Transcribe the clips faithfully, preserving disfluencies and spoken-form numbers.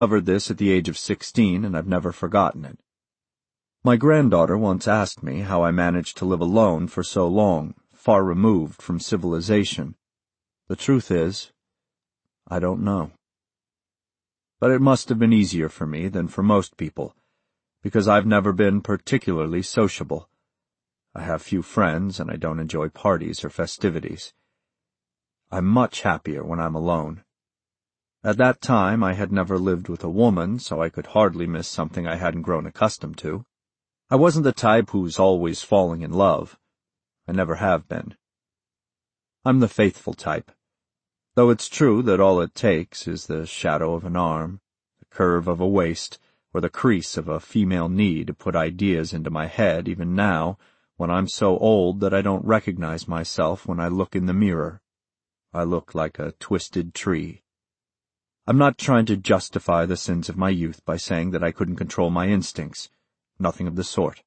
discovered this at the age of sixteen, and I've never forgotten it. My granddaughter once asked me how I managed to live alone for so long, far removed from civilization. The truth is, I don't know. But it must have been easier for me than for most people, because I've never been particularly sociable. I have few friends, and I don't enjoy parties or festivities. I'm much happier when I'm alone. At that time, I had never lived with a woman, so I could hardly miss something I hadn't grown accustomed to. I wasn't the type who's always falling in love. I never have been. I'm the faithful type, though it's true that all it takes is the shadow of an arm, the curve of a waist, or the crease of a female knee to put ideas into my head even now, when I'm so old that I don't recognize myself when I look in the mirror. I look like a twisted tree. I'm not trying to justify the sins of my youth by saying that I couldn't control my instincts. Nothing of the sort.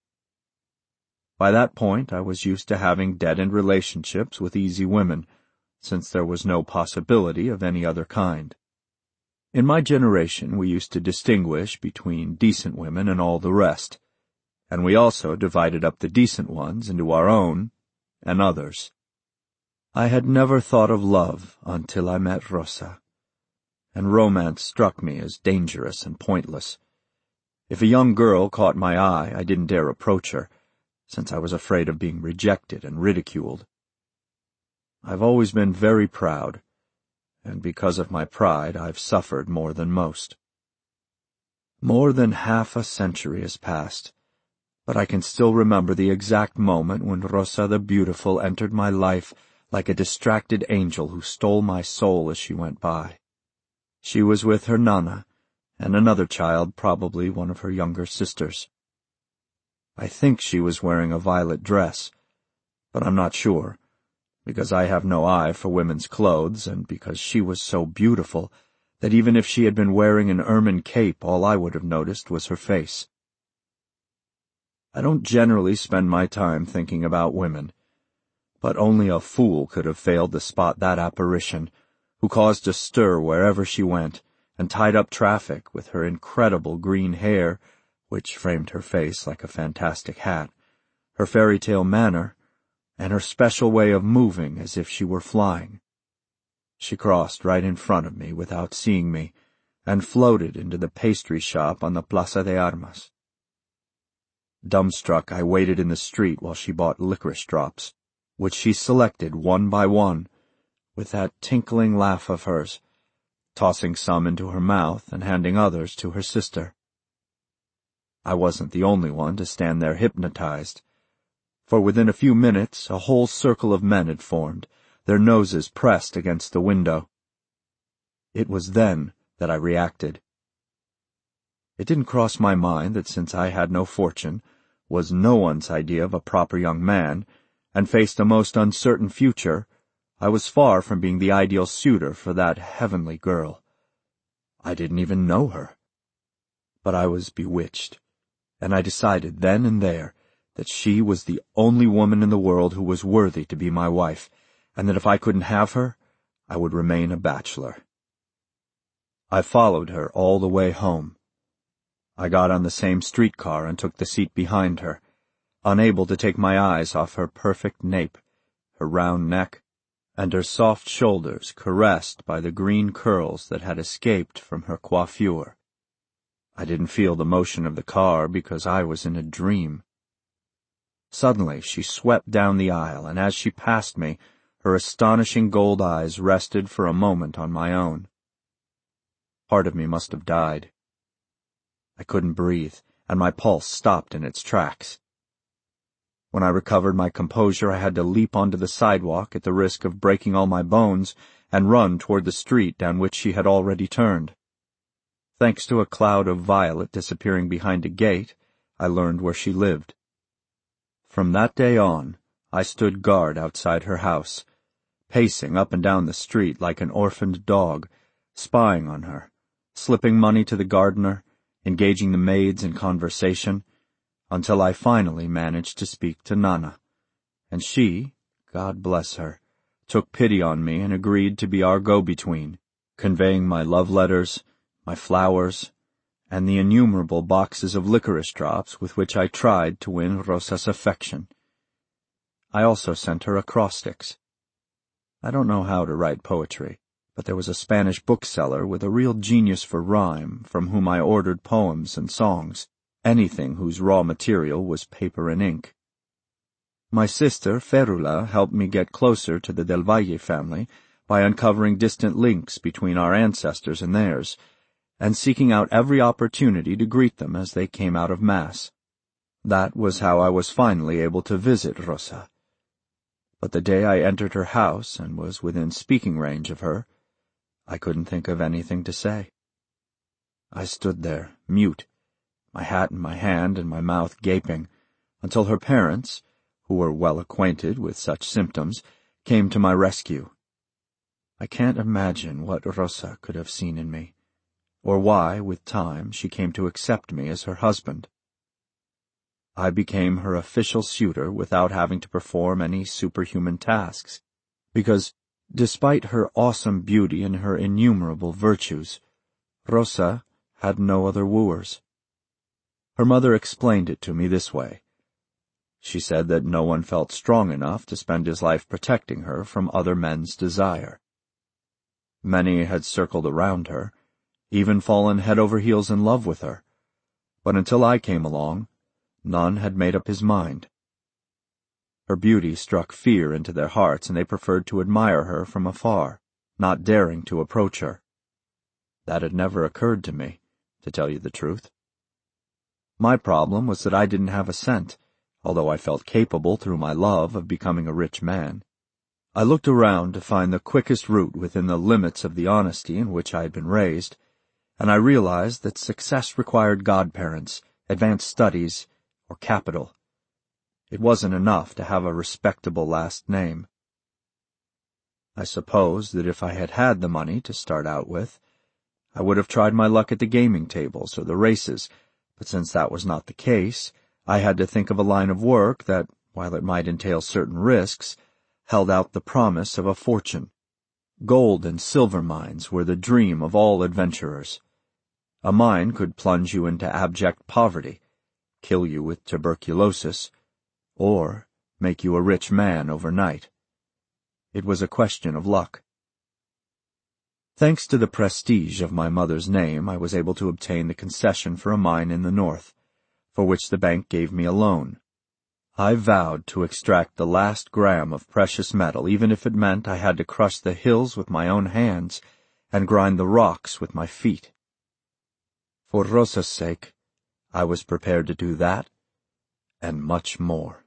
By that point, I was used to having dead-end relationships with easy women, since there was no possibility of any other kind. In my generation, we used to distinguish between decent women and all the rest, and we also divided up the decent ones into our own and others. I had never thought of love until I met Rosa, and romance struck me as dangerous and pointless. If a young girl caught my eye, I didn't dare approach her, since I was afraid of being rejected and ridiculed. I've always been very proud, and because of my pride, I've suffered more than most. More than half a century has passed, but I can still remember the exact moment when Rosa the Beautiful entered my life like a distracted angel who stole my soul as she went by. She was with her Nana, and another child, probably one of her younger sisters. I think she was wearing a violet dress, but I'm not sure, because I have no eye for women's clothes, and because she was so beautiful that even if she had been wearing an ermine cape, all I would have noticed was her face. I don't generally spend my time thinking about women, but only a fool could have failed to spot that apparition, who caused a stir wherever she went, and tied up traffic with her incredible green hair, which framed her face like a fantastic hat, her fairy-tale manner, and her special way of moving as if she were flying. She crossed right in front of me without seeing me, and floated into the pastry shop on the Plaza de Armas. Dumbstruck, I waited in the street while she bought licorice drops, which she selected one by one, with that tinkling laugh of hers, tossing some into her mouth and handing others to her sister. I wasn't the only one to stand there hypnotized, for within a few minutes a whole circle of men had formed, their noses pressed against the window. It was then that I reacted. It didn't cross my mind that since I had no fortune, was no one's idea of a proper young man, and faced a most uncertain future, I was far from being the ideal suitor for that heavenly girl. I didn't even know her. But I was bewitched, and I decided then and there that she was the only woman in the world who was worthy to be my wife, and that if I couldn't have her, I would remain a bachelor. I followed her all the way home. I got on the same streetcar and took the seat behind her, unable to take my eyes off her perfect nape, her round neck, and her soft shoulders caressed by the green curls that had escaped from her coiffure. I didn't feel the motion of the car because I was in a dream. Suddenly she swept down the aisle, and as she passed me, her astonishing gold eyes rested for a moment on my own. Part of me must have died. I couldn't breathe, and my pulse stopped in its tracks. When I recovered my composure, I had to leap onto the sidewalk at the risk of breaking all my bones and run toward the street down which she had already turned. Thanks to a cloud of violet disappearing behind a gate, I learned where she lived. From that day on, I stood guard outside her house, pacing up and down the street like an orphaned dog, spying on her, slipping money to the gardener, engaging the maids in conversation, until I finally managed to speak to Nana, and she, God bless her, took pity on me and agreed to be our go-between, conveying my love letters, my flowers, and the innumerable boxes of licorice drops with which I tried to win Rosa's affection. I also sent her acrostics. I don't know how to write poetry, but there was a Spanish bookseller with a real genius for rhyme from whom I ordered poems and songs, anything whose raw material was paper and ink. My sister, Ferula, helped me get closer to the Del Valle family by uncovering distant links between our ancestors and theirs, and seeking out every opportunity to greet them as they came out of Mass. That was how I was finally able to visit Rosa. But the day I entered her house and was within speaking range of her, I couldn't think of anything to say. I stood there, mute, my hat in my hand and my mouth gaping, until her parents, who were well acquainted with such symptoms, came to my rescue. I can't imagine what Rosa could have seen in me, or why, with time, she came to accept me as her husband. I became her official suitor without having to perform any superhuman tasks, because, despite her awesome beauty and her innumerable virtues, Rosa had no other wooers. Her mother explained it to me this way. She said that no one felt strong enough to spend his life protecting her from other men's desire. Many had circled around her, even fallen head over heels in love with her, but until I came along, none had made up his mind. Her beauty struck fear into their hearts, and they preferred to admire her from afar, not daring to approach her. That had never occurred to me, to tell you the truth. My problem was that I didn't have a cent, although I felt capable through my love of becoming a rich man. I looked around to find the quickest route within the limits of the honesty in which I had been raised, and I realized that success required godparents, advanced studies, or capital. It wasn't enough to have a respectable last name. I suppose that if I had had the money to start out with, I would have tried my luck at the gaming tables or the races, but since that was not the case, I had to think of a line of work that, while it might entail certain risks, held out the promise of a fortune. Gold and silver mines were the dream of all adventurers. A mine could plunge you into abject poverty, kill you with tuberculosis, or make you a rich man overnight. It was a question of luck. Thanks to the prestige of my mother's name, I was able to obtain the concession for a mine in the north, for which the bank gave me a loan. I vowed to extract the last gram of precious metal, even if it meant I had to crush the hills with my own hands and grind the rocks with my feet. For Rosa's sake, I was prepared to do that and much more.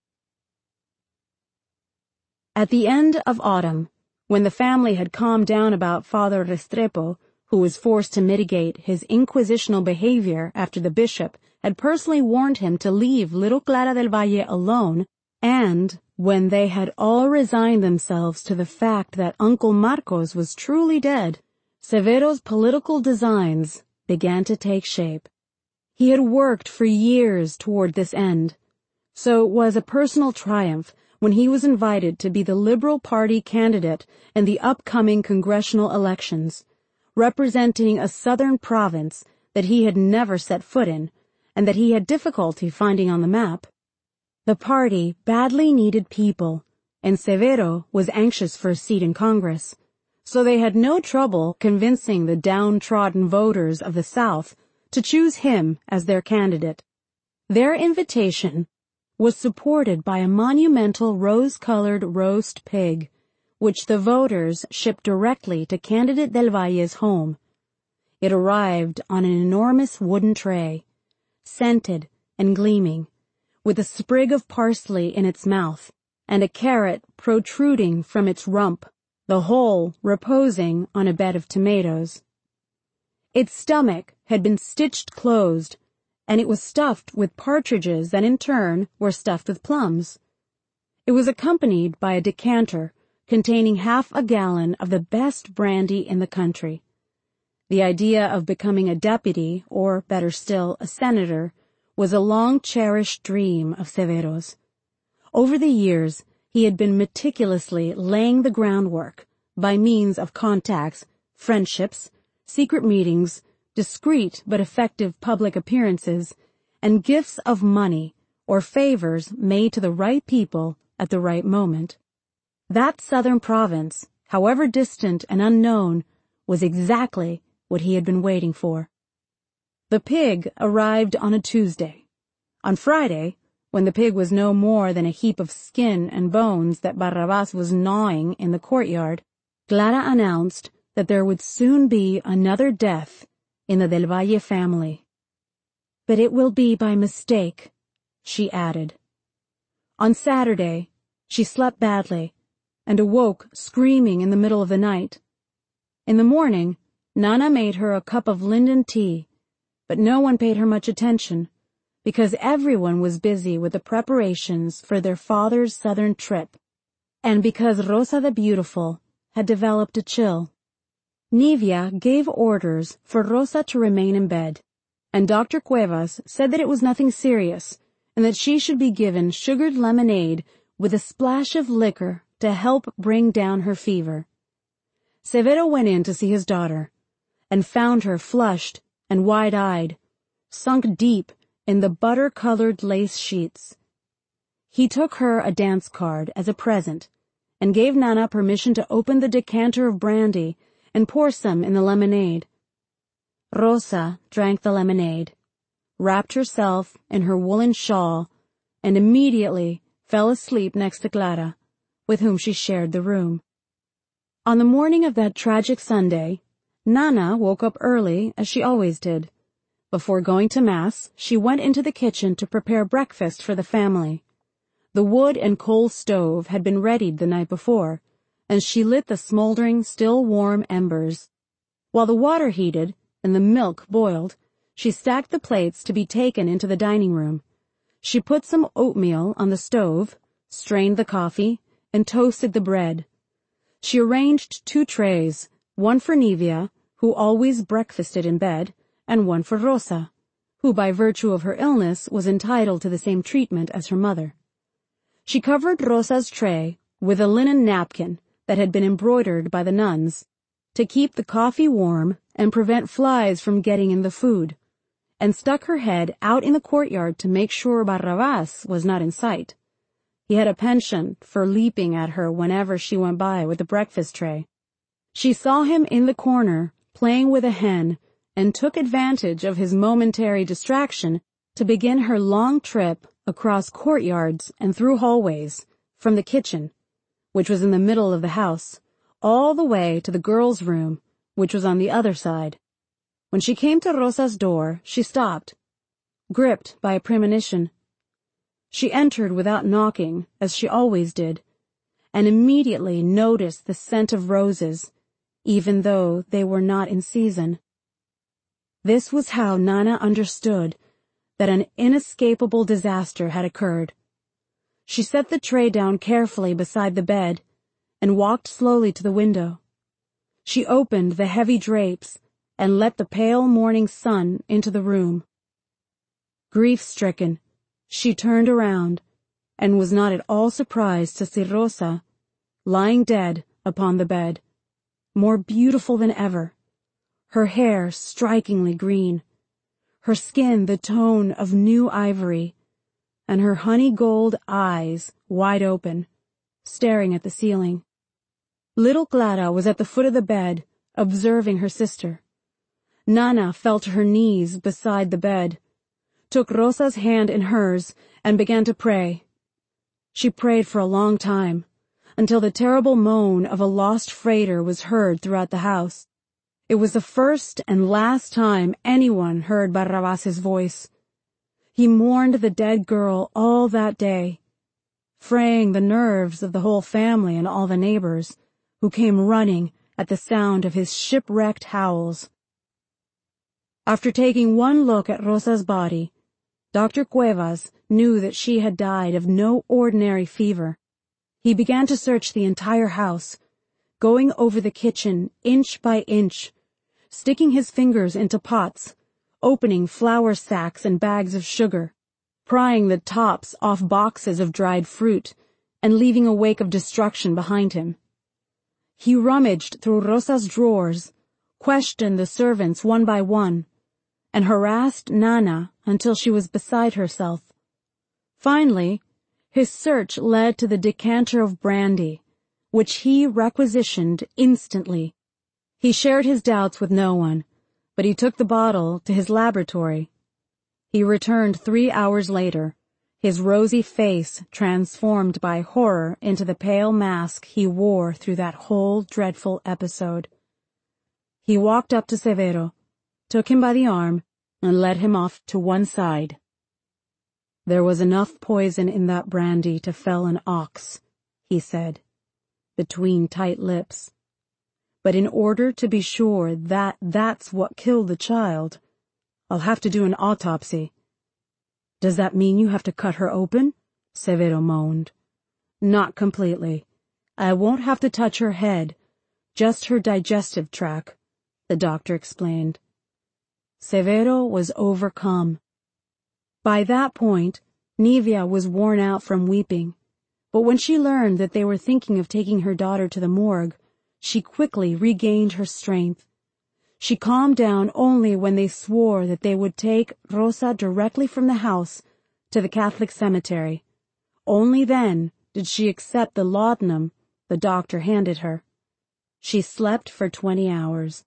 At the end of autumn, when the family had calmed down about Father Restrepo, who was forced to mitigate his inquisitional behavior after the bishop had personally warned him to leave little Clara del Valle alone, and when they had all resigned themselves to the fact that Uncle Marcos was truly dead, Severo's political designs began to take shape. He had worked for years toward this end, so it was a personal triumph when he was invited to be the Liberal Party candidate in the upcoming congressional elections, representing a southern province that he had never set foot in, and that he had difficulty finding on the map. The party badly needed people, and Severo was anxious for a seat in Congress, so they had no trouble convincing the downtrodden voters of the South to choose him as their candidate. Their invitation was supported by a monumental rose-colored roast pig, which the voters shipped directly to candidate Del Valle's home. It arrived on an enormous wooden tray, scented and gleaming, with a sprig of parsley in its mouth and a carrot protruding from its rump, the whole reposing on a bed of tomatoes. Its stomach had been stitched closed, and it was stuffed with partridges that in turn were stuffed with plums. It was accompanied by a decanter containing half a gallon of the best brandy in the country. The idea of becoming a deputy, or better still, a senator, was a long-cherished dream of Severo's. Over the years, he had been meticulously laying the groundwork by means of contacts, friendships, secret meetings, discreet but effective public appearances, and gifts of money or favors made to the right people at the right moment. That southern province, however distant and unknown, was exactly what he had been waiting for. The pig arrived on a Tuesday. On Friday, when the pig was no more than a heap of skin and bones that Barrabás was gnawing in the courtyard, Clara announced that there would soon be another death in the Del Valle family. "But it will be by mistake," she added. On Saturday, she slept badly and awoke screaming in the middle of the night. In the morning, Nana made her a cup of linden tea, but no one paid her much attention, because everyone was busy with the preparations for their father's southern trip, and because Rosa the Beautiful had developed a chill. Nivia gave orders for Rosa to remain in bed, and Doctor Cuevas said that it was nothing serious, and that she should be given sugared lemonade with a splash of liquor to help bring down her fever. Severo went in to see his daughter, and found her flushed and wide-eyed, sunk deep in the butter-colored lace sheets. He took her a dance card as a present, and gave Nana permission to open the decanter of brandy and pour some in the lemonade. Rosa drank the lemonade, wrapped herself in her woolen shawl, and immediately fell asleep next to Clara, with whom she shared the room. On the morning of that tragic Sunday, Nana woke up early, as she always did. Before going to Mass, she went into the kitchen to prepare breakfast for the family. The wood and coal stove had been readied the night before, and she lit the smoldering, still warm embers. While the water heated and the milk boiled, she stacked the plates to be taken into the dining room. She put some oatmeal on the stove, strained the coffee, and toasted the bread. She arranged two trays, one for Nivia, who always breakfasted in bed, and one for Rosa, who by virtue of her illness was entitled to the same treatment as her mother. She covered Rosa's tray with a linen napkin that had been embroidered by the nuns, to keep the coffee warm and prevent flies from getting in the food, and stuck her head out in the courtyard to make sure Barrabás was not in sight. He had a penchant for leaping at her whenever she went by with the breakfast tray. She saw him in the corner, playing with a hen, and took advantage of his momentary distraction to begin her long trip across courtyards and through hallways, from the kitchen, which was in the middle of the house, all the way to the girls' room, which was on the other side. When she came to Rosa's door, she stopped, gripped by a premonition. She entered without knocking, as she always did, and immediately noticed the scent of roses, even though they were not in season. This was how Nana understood that an inescapable disaster had occurred. She set the tray down carefully beside the bed and walked slowly to the window. She opened the heavy drapes and let the pale morning sun into the room. Grief-stricken, she turned around and was not at all surprised to see Rosa lying dead upon the bed, more beautiful than ever, her hair strikingly green, her skin the tone of new ivory, and her honey gold eyes wide open, staring at the ceiling. Little Clara was at the foot of the bed, observing her sister. Nana fell to her knees beside the bed, took Rosa's hand in hers, and began to pray. She prayed for a long time, until the terrible moan of a lost freighter was heard throughout the house. It was the first and last time anyone heard Barrabás's voice. He mourned the dead girl all that day, fraying the nerves of the whole family and all the neighbors, who came running at the sound of his shipwrecked howls. After taking one look at Rosa's body, Doctor Cuevas knew that she had died of no ordinary fever. He began to search the entire house, going over the kitchen inch by inch, sticking his fingers into pots, opening flour sacks and bags of sugar, prying the tops off boxes of dried fruit, and leaving a wake of destruction behind him. He rummaged through Rosa's drawers, questioned the servants one by one, and harassed Nana until she was beside herself. Finally, his search led to the decanter of brandy, which he requisitioned instantly. He shared his doubts with no one, but he took the bottle to his laboratory. He returned three hours later, his rosy face transformed by horror into the pale mask he wore through that whole dreadful episode. He walked up to Severo, took him by the arm, and led him off to one side. "There was enough poison in that brandy to fell an ox," he said, between tight lips. "But in order to be sure that that's what killed the child, I'll have to do an autopsy." "Does that mean you have to cut her open?" Severo moaned. "Not completely. I won't have to touch her head, just her digestive tract," the doctor explained. Severo was overcome. By that point, Nivia was worn out from weeping, but when she learned that they were thinking of taking her daughter to the morgue, she quickly regained her strength. She calmed down only when they swore that they would take Rosa directly from the house to the Catholic cemetery. Only then did she accept the laudanum the doctor handed her. She slept for twenty hours.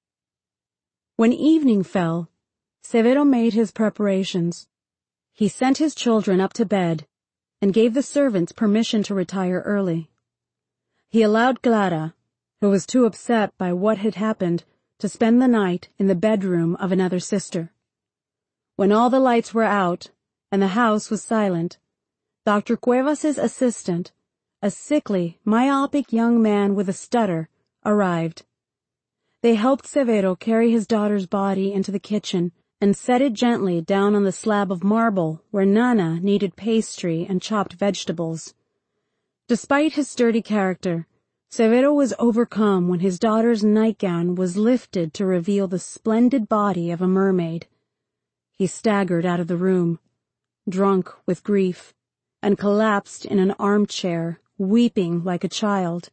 When evening fell, Severo made his preparations. He sent his children up to bed and gave the servants permission to retire early. He allowed Clara, who was too upset by what had happened, to spend the night in the bedroom of another sister. When all the lights were out and the house was silent, Doctor Cuevas's assistant, a sickly, myopic young man with a stutter, arrived. They helped Severo carry his daughter's body into the kitchen and set it gently down on the slab of marble where Nana kneaded pastry and chopped vegetables. Despite his sturdy character, Severo was overcome when his daughter's nightgown was lifted to reveal the splendid body of a mermaid. He staggered out of the room, drunk with grief, and collapsed in an armchair, weeping like a child.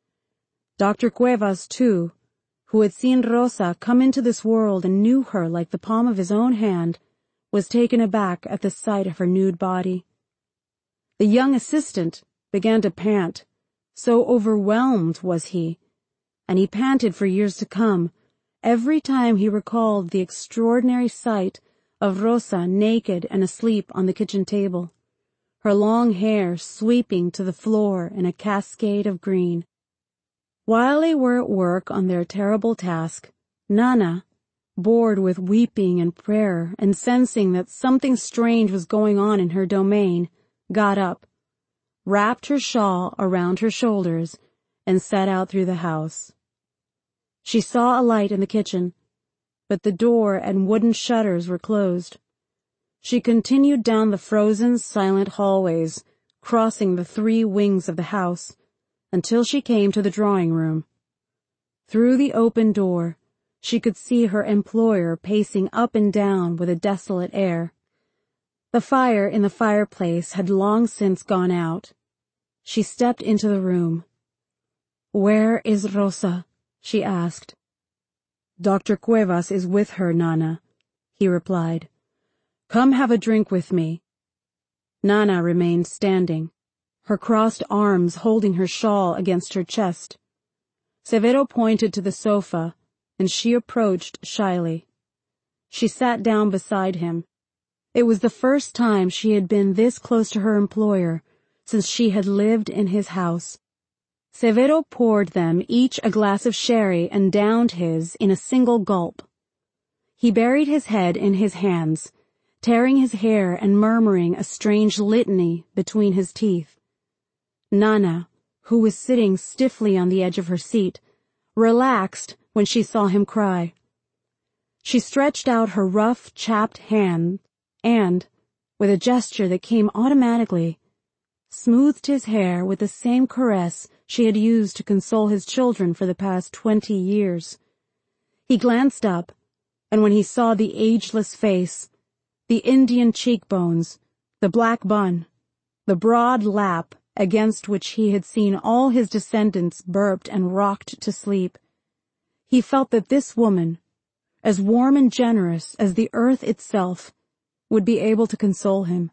Doctor Cuevas, too, who had seen Rosa come into this world and knew her like the palm of his own hand, was taken aback at the sight of her nude body. The young assistant began to pant, so overwhelmed was he, and he panted for years to come, every time he recalled the extraordinary sight of Rosa naked and asleep on the kitchen table, her long hair sweeping to the floor in a cascade of green. While they were at work on their terrible task, Nana, bored with weeping and prayer and sensing that something strange was going on in her domain, got up, wrapped her shawl around her shoulders, and set out through the house. She saw a light in the kitchen, but the door and wooden shutters were closed. She continued down the frozen, silent hallways, crossing the three wings of the house, until she came to the drawing room. Through the open door, she could see her employer pacing up and down with a desolate air. The fire in the fireplace had long since gone out. She stepped into the room. "Where is Rosa?" she asked. "Doctor Cuevas is with her, Nana," he replied. "Come have a drink with me." Nana remained standing, her crossed arms holding her shawl against her chest. Severo pointed to the sofa, and she approached shyly. She sat down beside him. It was the first time she had been this close to her employer since she had lived in his house. Severo poured them each a glass of sherry and downed his in a single gulp. He buried his head in his hands, tearing his hair and murmuring a strange litany between his teeth. Nana, who was sitting stiffly on the edge of her seat, relaxed when she saw him cry. She stretched out her rough, chapped hand and, with a gesture that came automatically, smoothed his hair with the same caress she had used to console his children for the past twenty years. He glanced up, and when he saw the ageless face, the Indian cheekbones, the black bun, the broad lap against which he had seen all his descendants burped and rocked to sleep, He felt that this woman, as warm and generous as the earth itself, would be able to console him.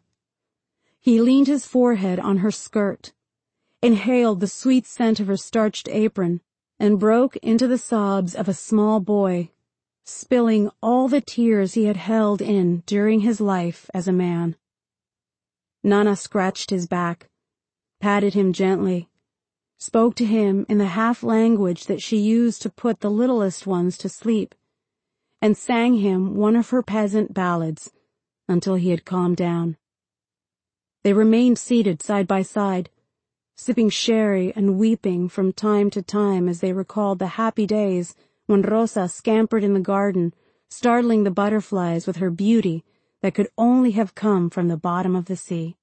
He leaned his forehead on her skirt, inhaled the sweet scent of her starched apron, and broke into the sobs of a small boy, spilling all the tears he had held in during his life as a man. Nana scratched his back, patted him gently, spoke to him in the half-language that she used to put the littlest ones to sleep, and sang him one of her peasant ballads until he had calmed down. They remained seated side by side, sipping sherry and weeping from time to time as they recalled the happy days when Rosa scampered in the garden, startling the butterflies with her beauty that could only have come from the bottom of the sea.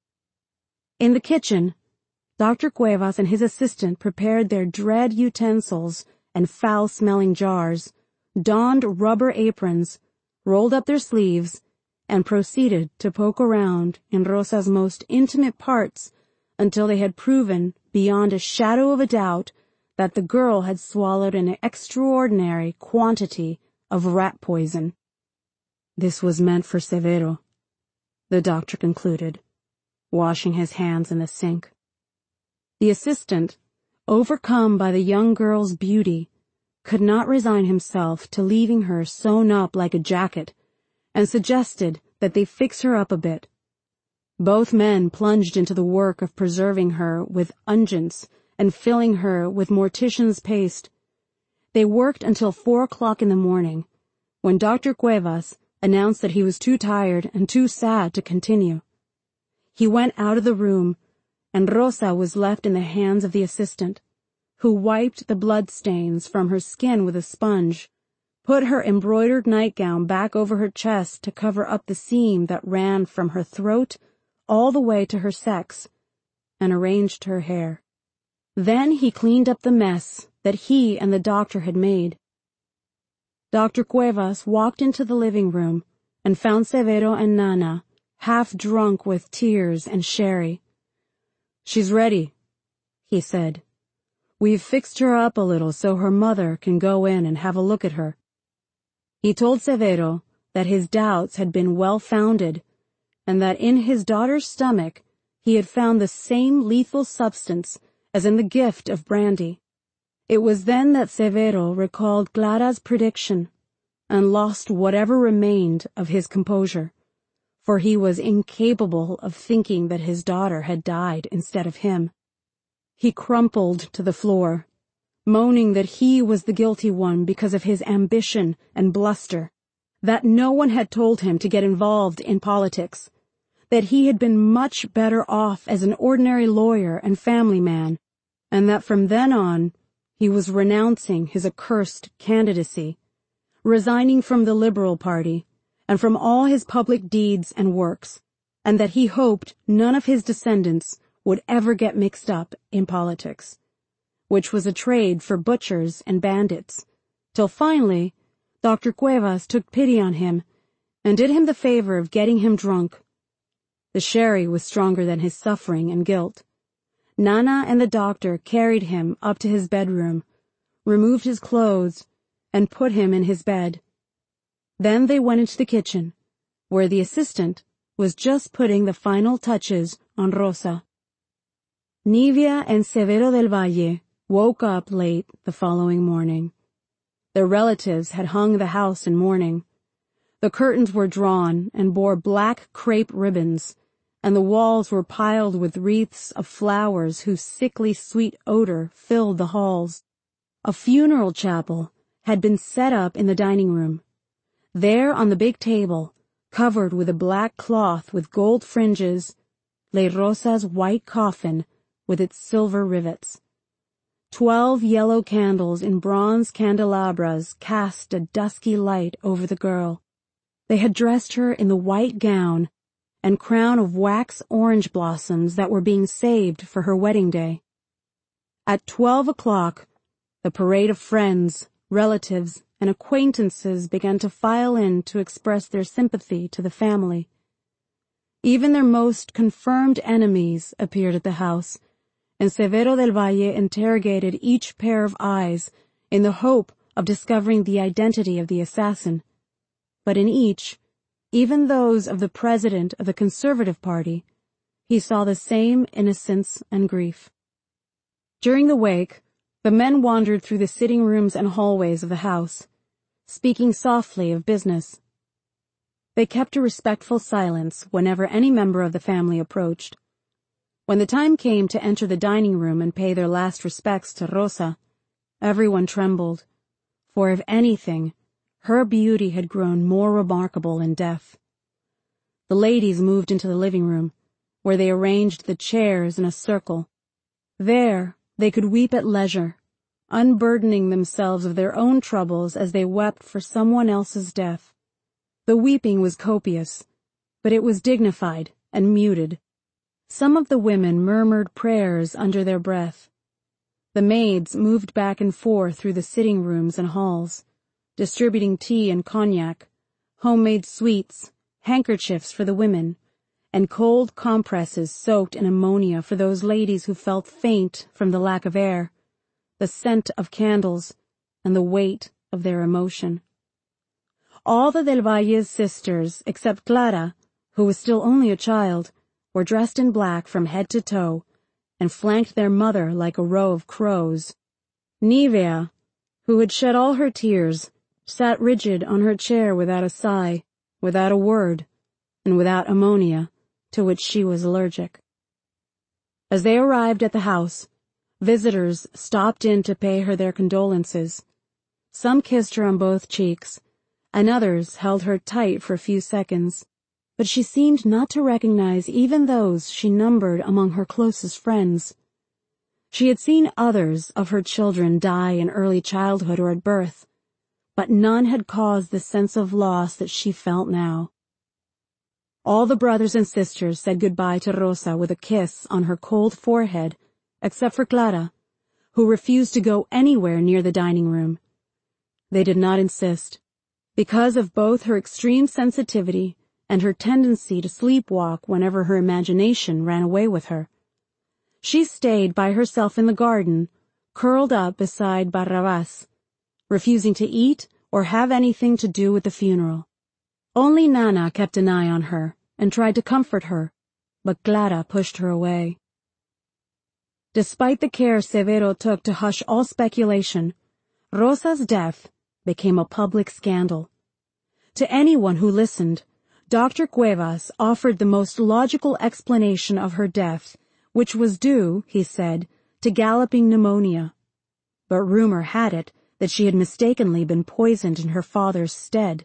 In the kitchen, Doctor Cuevas and his assistant prepared their dread utensils and foul-smelling jars, donned rubber aprons, rolled up their sleeves, and proceeded to poke around in Rosa's most intimate parts until they had proven, beyond a shadow of a doubt, that the girl had swallowed an extraordinary quantity of rat poison. This was meant for Severo, the doctor concluded, washing his hands in the sink. The assistant, overcome by the young girl's beauty, could not resign himself to leaving her sewn up like a jacket, and suggested that they fix her up a bit. Both men plunged into the work of preserving her with unguents and filling her with mortician's paste. They worked until four o'clock in the morning, when Doctor Cuevas announced that he was too tired and too sad to continue. He went out of the room, and Rosa was left in the hands of the assistant, who wiped the bloodstains from her skin with a sponge, put her embroidered nightgown back over her chest to cover up the seam that ran from her throat all the way to her sex, and arranged her hair. Then he cleaned up the mess that he and the doctor had made. Doctor Cuevas walked into the living room and found Severo and Nana half drunk with tears and sherry. "She's ready," he said. "We've fixed her up a little so her mother can go in and have a look at her." He told Severo that his doubts had been well-founded, and that in his daughter's stomach he had found the same lethal substance as in the gift of brandy. It was then that Severo recalled Clara's prediction and lost whatever remained of his composure, for he was incapable of thinking that his daughter had died instead of him. He crumpled to the floor, moaning that he was the guilty one because of his ambition and bluster, that no one had told him to get involved in politics, that he had been much better off as an ordinary lawyer and family man, and that from then on he was renouncing his accursed candidacy, resigning from the Liberal Party and from all his public deeds and works, and that he hoped none of his descendants would ever get mixed up in politics, which was a trade for butchers and bandits, till finally Doctor Cuevas took pity on him and did him the favor of getting him drunk. The sherry was stronger than his suffering and guilt. Nana and the doctor carried him up to his bedroom, removed his clothes, and put him in his bed. Then they went into the kitchen, where the assistant was just putting the final touches on Rosa. Nivia and Severo del Valle woke up late the following morning. Their relatives had hung the house in mourning. The curtains were drawn and bore black crepe ribbons, and the walls were piled with wreaths of flowers whose sickly sweet odor filled the halls. A funeral chapel had been set up in the dining room. There on the big table, covered with a black cloth with gold fringes, lay Rosa's white coffin with its silver rivets. Twelve yellow candles in bronze candelabras cast a dusky light over the girl. They had dressed her in the white gown and crown of wax orange blossoms that were being saved for her wedding day. At twelve o'clock, the parade of friends, relatives, and acquaintances began to file in to express their sympathy to the family. Even their most confirmed enemies appeared at the house, and Severo del Valle interrogated each pair of eyes in the hope of discovering the identity of the assassin. But in each, even those of the president of the Conservative Party, he saw the same innocence and grief. During the wake, the men wandered through the sitting rooms and hallways of the house, speaking softly of business. They kept a respectful silence whenever any member of the family approached. When the time came to enter the dining room and pay their last respects to Rosa, everyone trembled, for if anything, her beauty had grown more remarkable in death. The ladies moved into the living room, where they arranged the chairs in a circle. There they could weep at leisure, unburdening themselves of their own troubles as they wept for someone else's death. The weeping was copious, but it was dignified and muted. Some of the women murmured prayers under their breath. The maids moved back and forth through the sitting rooms and halls, distributing tea and cognac, homemade sweets, handkerchiefs for the women, and cold compresses soaked in ammonia for those ladies who felt faint from the lack of air, the scent of candles, and the weight of their emotion. All the Del Valle's sisters, except Clara, who was still only a child, were dressed in black from head to toe, and flanked their mother like a row of crows. Nivea, who had shed all her tears, sat rigid on her chair without a sigh, without a word, and without ammonia, to which she was allergic. As they arrived at the house, visitors stopped in to pay her their condolences. Some kissed her on both cheeks, and others held her tight for a few seconds, but she seemed not to recognize even those she numbered among her closest friends. She had seen others of her children die in early childhood or at birth, but none had caused the sense of loss that she felt now. All the brothers and sisters said goodbye to Rosa with a kiss on her cold forehead, except for Clara, who refused to go anywhere near the dining room. They did not insist, because of both her extreme sensitivity and her tendency to sleepwalk whenever her imagination ran away with her. She stayed by herself in the garden, curled up beside Barrabás, refusing to eat or have anything to do with the funeral. Only Nana kept an eye on her and tried to comfort her, but Clara pushed her away. Despite the care Severo took to hush all speculation, Rosa's death became a public scandal. To anyone who listened, Doctor Cuevas offered the most logical explanation of her death, which was due, he said, to galloping pneumonia. But rumor had it that she had mistakenly been poisoned in her father's stead.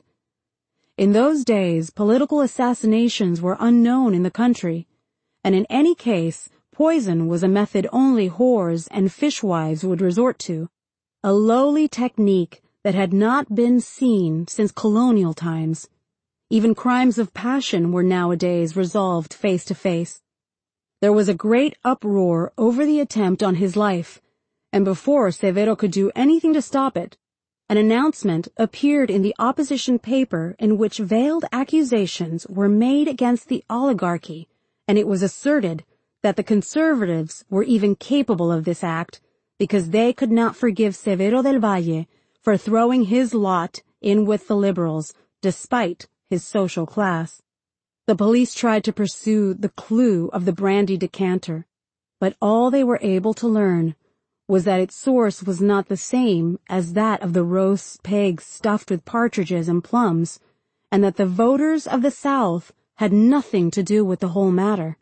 In those days, political assassinations were unknown in the country, and in any case, poison was a method only whores and fishwives would resort to, a lowly technique that had not been seen since colonial times. Even crimes of passion were nowadays resolved face to face. There was a great uproar over the attempt on his life, and before Severo could do anything to stop it, an announcement appeared in the opposition paper in which veiled accusations were made against the oligarchy, and it was asserted that the conservatives were even capable of this act because they could not forgive Severo del Valle for throwing his lot in with the liberals, despite his social class. The police tried to pursue the clue of the brandy decanter, but all they were able to learn was that its source was not the same as that of the roast pigs stuffed with partridges and plums, and that the voters of the South had nothing to do with the whole matter.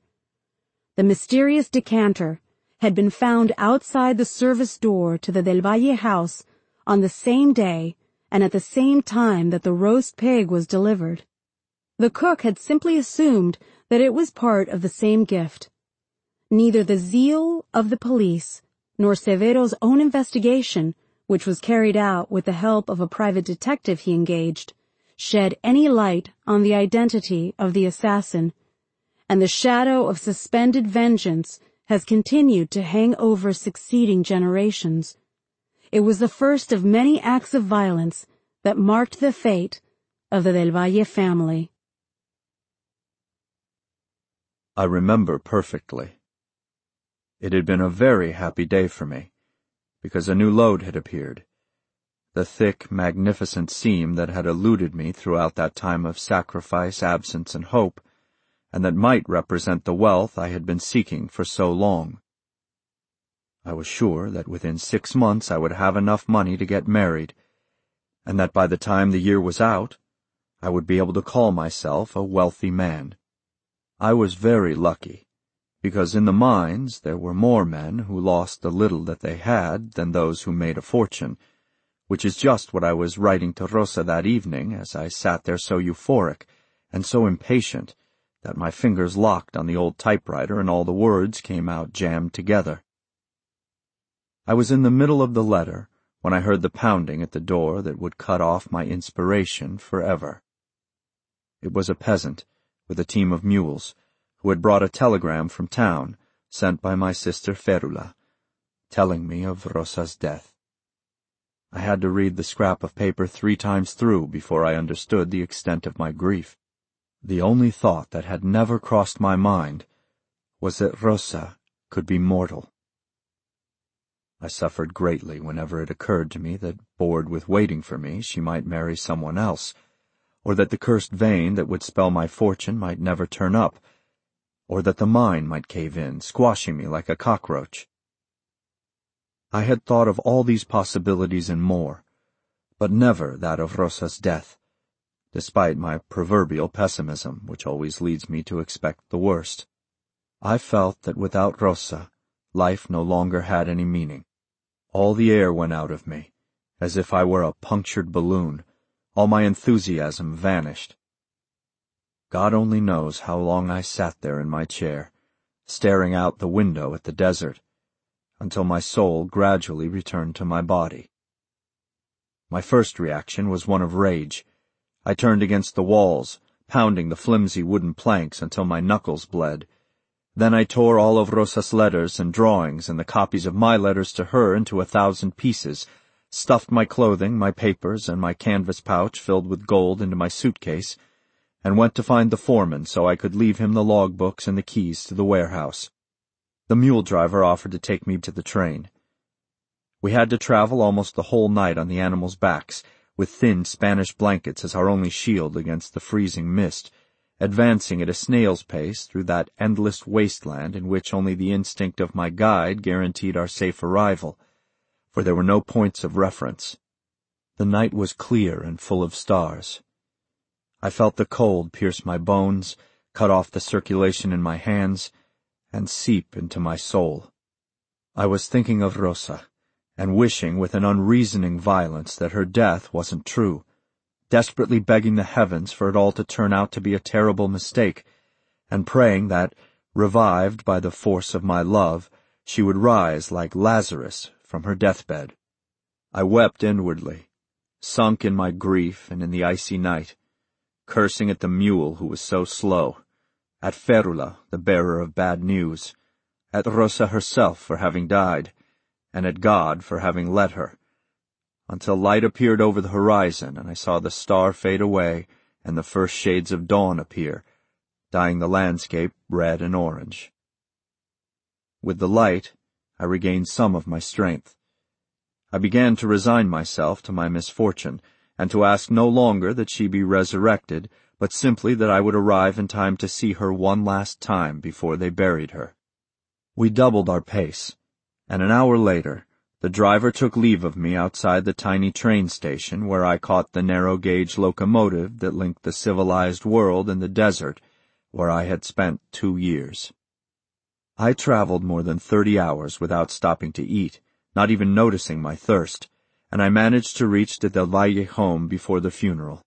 The mysterious decanter had been found outside the service door to the Del Valle house on the same day and at the same time that the roast pig was delivered. The cook had simply assumed that it was part of the same gift. Neither the zeal of the police nor Severo's own investigation, which was carried out with the help of a private detective he engaged, shed any light on the identity of the assassin, and the shadow of suspended vengeance has continued to hang over succeeding generations. It was the first of many acts of violence that marked the fate of the Del Valle family. I remember perfectly. It had been a very happy day for me, because a new load had appeared. The thick, magnificent seam that had eluded me throughout that time of sacrifice, absence, and hope, and that might represent the wealth I had been seeking for so long. I was sure that within six months I would have enough money to get married, and that by the time the year was out, I would be able to call myself a wealthy man. I was very lucky, because in the mines there were more men who lost the little that they had than those who made a fortune, which is just what I was writing to Rosa that evening as I sat there so euphoric and so impatient that my fingers locked on the old typewriter and all the words came out jammed together. I was in the middle of the letter when I heard the pounding at the door that would cut off my inspiration forever. It was a peasant with a team of mules who had brought a telegram from town sent by my sister Ferula, telling me of Rosa's death. I had to read the scrap of paper three times through before I understood the extent of my grief. The only thought that had never crossed my mind was that Rosa could be mortal. I suffered greatly whenever it occurred to me that, bored with waiting for me, she might marry someone else, or that the cursed vein that would spell my fortune might never turn up, or that the mine might cave in, squashing me like a cockroach. I had thought of all these possibilities and more, but never that of Rosa's death, despite my proverbial pessimism, which always leads me to expect the worst. I felt that without Rosa, life no longer had any meaning. All the air went out of me, as if I were a punctured balloon. All my enthusiasm vanished. God only knows how long I sat there in my chair, staring out the window at the desert, until my soul gradually returned to my body. My first reaction was one of rage. I turned against the walls, pounding the flimsy wooden planks until my knuckles bled. Then I tore all of Rosa's letters and drawings and the copies of my letters to her into a thousand pieces, stuffed my clothing, my papers, and my canvas pouch filled with gold into my suitcase, and went to find the foreman so I could leave him the logbooks and the keys to the warehouse. The mule driver offered to take me to the train. We had to travel almost the whole night on the animals' backs, with thin Spanish blankets as our only shield against the freezing mist, advancing at a snail's pace through that endless wasteland in which only the instinct of my guide guaranteed our safe arrival, for there were no points of reference. The night was clear and full of stars. I felt the cold pierce my bones, cut off the circulation in my hands, and seep into my soul. I was thinking of Rosa, and wishing with an unreasoning violence that her death wasn't true, desperately begging the heavens for it all to turn out to be a terrible mistake, and praying that, revived by the force of my love, she would rise like Lazarus from her deathbed. I wept inwardly, sunk in my grief and in the icy night, cursing at the mule who was so slow, at Ferula, the bearer of bad news, at Rosa herself for having died, and at God for having let her, until light appeared over the horizon and I saw the star fade away and the first shades of dawn appear, dyeing the landscape red and orange. With the light, I regained some of my strength. I began to resign myself to my misfortune, and to ask no longer that she be resurrected, but simply that I would arrive in time to see her one last time before they buried her. We doubled our pace, and an hour later, the driver took leave of me outside the tiny train station where I caught the narrow-gauge locomotive that linked the civilized world and the desert where I had spent two years. I traveled more than thirty hours without stopping to eat, not even noticing my thirst, and I managed to reach the Del Valle home before the funeral.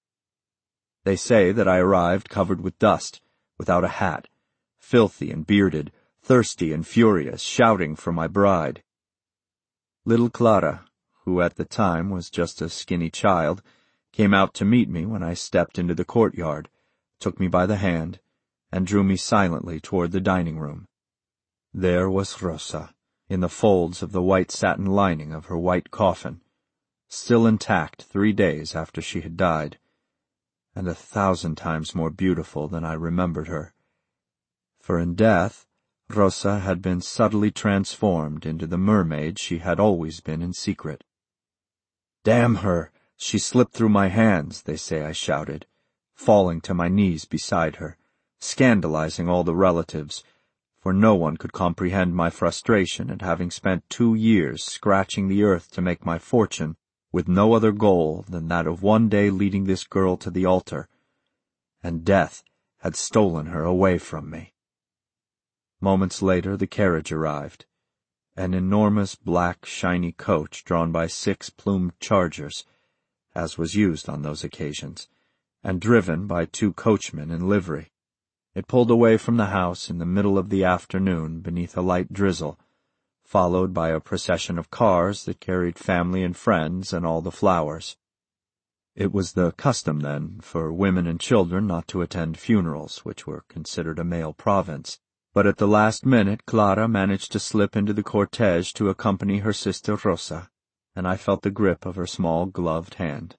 They say that I arrived covered with dust, without a hat, filthy and bearded, thirsty and furious, shouting for my bride. Little Clara, who at the time was just a skinny child, came out to meet me when I stepped into the courtyard, took me by the hand, and drew me silently toward the dining room. There was Rosa, in the folds of the white satin lining of her white coffin, still intact three days after she had died, and a thousand times more beautiful than I remembered her. For in death, Rosa had been subtly transformed into the mermaid she had always been in secret. "Damn her! She slipped through my hands," they say I shouted, falling to my knees beside her, scandalizing all the relatives, for no one could comprehend my frustration at having spent two years scratching the earth to make my fortune, with no other goal than that of one day leading this girl to the altar, and death had stolen her away from me. Moments later the carriage arrived, an enormous black shiny coach drawn by six plumed chargers, as was used on those occasions, and driven by two coachmen in livery. It pulled away from the house in the middle of the afternoon beneath a light drizzle, followed by a procession of cars that carried family and friends and all the flowers. It was the custom then for women and children not to attend funerals, which were considered a male province, but at the last minute Clara managed to slip into the cortege to accompany her sister Rosa, and I felt the grip of her small gloved hand.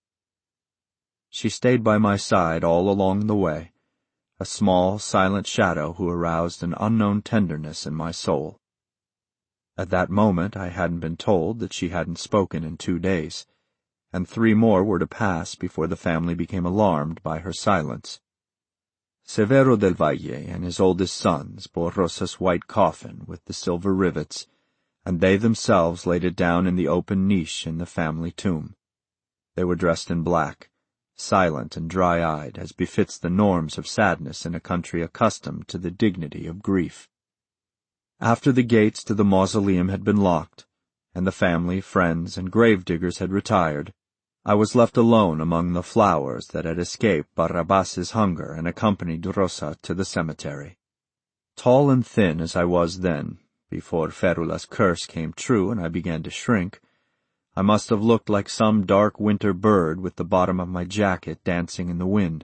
She stayed by my side all along the way, a small, silent shadow who aroused an unknown tenderness in my soul. At that moment I hadn't been told that she hadn't spoken in two days, and three more were to pass before the family became alarmed by her silence. Severo del Valle and his oldest sons bore Rosa's white coffin with the silver rivets, and they themselves laid it down in the open niche in the family tomb. They were dressed in black, silent and dry-eyed, as befits the norms of sadness in a country accustomed to the dignity of grief. After the gates to the mausoleum had been locked, and the family, friends, and grave-diggers had retired, I was left alone among the flowers that had escaped Barrabas's hunger and accompanied Rosa to the cemetery. Tall and thin as I was then, before Ferula's curse came true and I began to shrink, I must have looked like some dark winter bird with the bottom of my jacket dancing in the wind.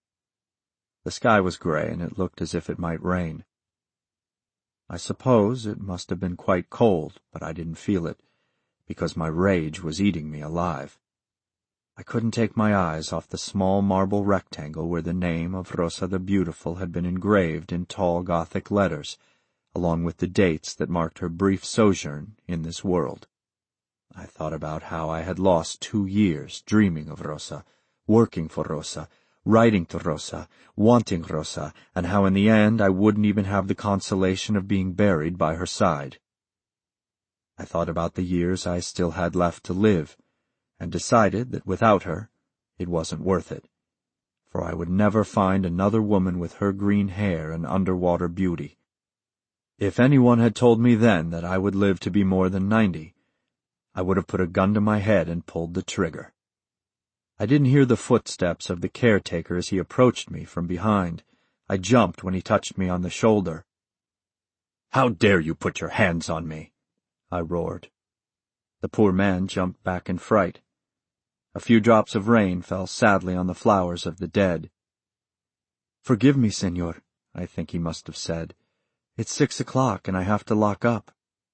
The sky was gray, and it looked as if it might rain. I suppose it must have been quite cold, but I didn't feel it, because my rage was eating me alive. I couldn't take my eyes off the small marble rectangle where the name of Rosa the Beautiful had been engraved in tall Gothic letters, along with the dates that marked her brief sojourn in this world. I thought about how I had lost two years dreaming of Rosa, working for Rosa, writing to Rosa, wanting Rosa, and how in the end I wouldn't even have the consolation of being buried by her side. I thought about the years I still had left to live, and decided that without her it wasn't worth it, for I would never find another woman with her green hair and underwater beauty. If anyone had told me then that I would live to be more than ninety, I would have put a gun to my head and pulled the trigger. I didn't hear the footsteps of the caretaker as he approached me from behind. I jumped when he touched me on the shoulder. "How dare you put your hands on me?" I roared. The poor man jumped back in fright. A few drops of rain fell sadly on the flowers of the dead. "Forgive me, senor," I think he must have said. "It's six o'clock and I have to lock up."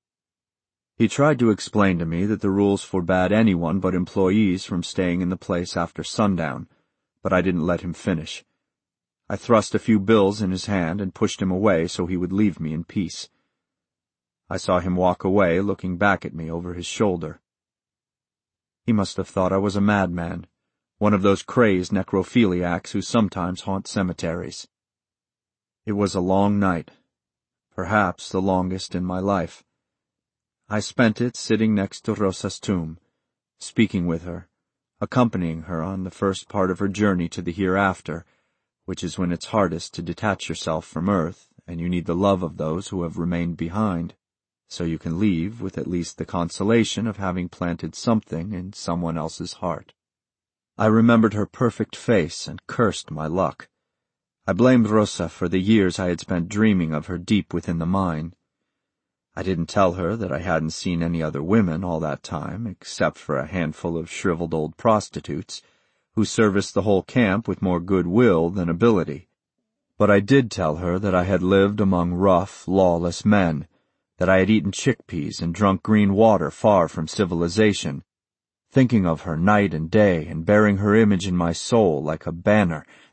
He tried to explain to me that the rules forbade anyone but employees from staying in the place after sundown, but I didn't let him finish. I thrust a few bills in his hand and pushed him away so he would leave me in peace. I saw him walk away, looking back at me over his shoulder. He must have thought I was a madman, one of those crazed necrophiliacs who sometimes haunt cemeteries. It was a long night, perhaps the longest in my life. I spent it sitting next to Rosa's tomb, speaking with her, accompanying her on the first part of her journey to the hereafter, which is when it's hardest to detach yourself from earth, and you need the love of those who have remained behind, so you can leave with at least the consolation of having planted something in someone else's heart. I remembered her perfect face and cursed my luck. I blamed Rosa for the years I had spent dreaming of her deep within the mine. I didn't tell her that I hadn't seen any other women all that time, except for a handful of shriveled old prostitutes, who serviced the whole camp with more goodwill than ability. But I did tell her that I had lived among rough, lawless men, that I had eaten chickpeas and drunk green water far from civilization, thinking of her night and day and bearing her image in my soul like a banner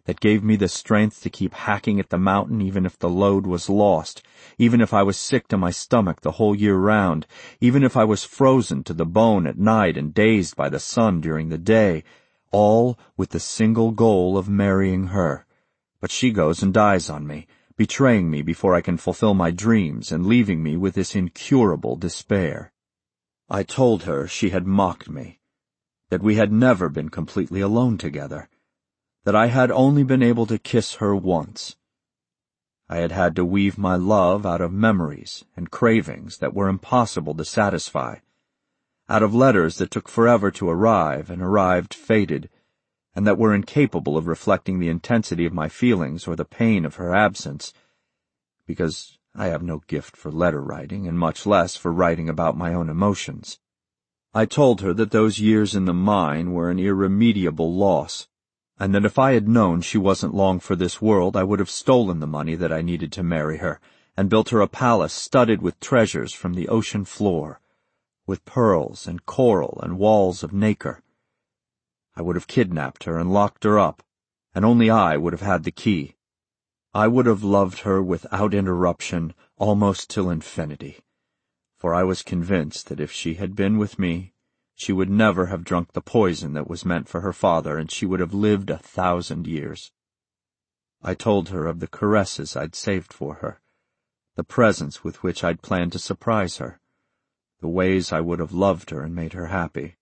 that gave me the strength to keep hacking at the mountain even if the load was lost, even if I was sick to my stomach the whole year round, even if I was frozen to the bone at night and dazed by the sun during the day, all with the single goal of marrying her. But she goes and dies on me, betraying me before I can fulfill my dreams and leaving me with this incurable despair. I told her she had mocked me, that we had never been completely alone together, that I had only been able to kiss her once. I had had to weave my love out of memories and cravings that were impossible to satisfy, out of letters that took forever to arrive and arrived faded, and that were incapable of reflecting the intensity of my feelings or the pain of her absence, because I have no gift for letter writing, and much less for writing about my own emotions. I told her that those years in the mine were an irremediable loss, and that if I had known she wasn't long for this world, I would have stolen the money that I needed to marry her, and built her a palace studded with treasures from the ocean floor, with pearls and coral and walls of nacre. I would have kidnapped her and locked her up, and only I would have had the key. I would have loved her without interruption almost till infinity, for I was convinced that if she had been with me, she would never have drunk the poison that was meant for her father, and she would have lived a thousand years. I told her of the caresses I'd saved for her, the presents with which I'd planned to surprise her, the ways I would have loved her and made her happy.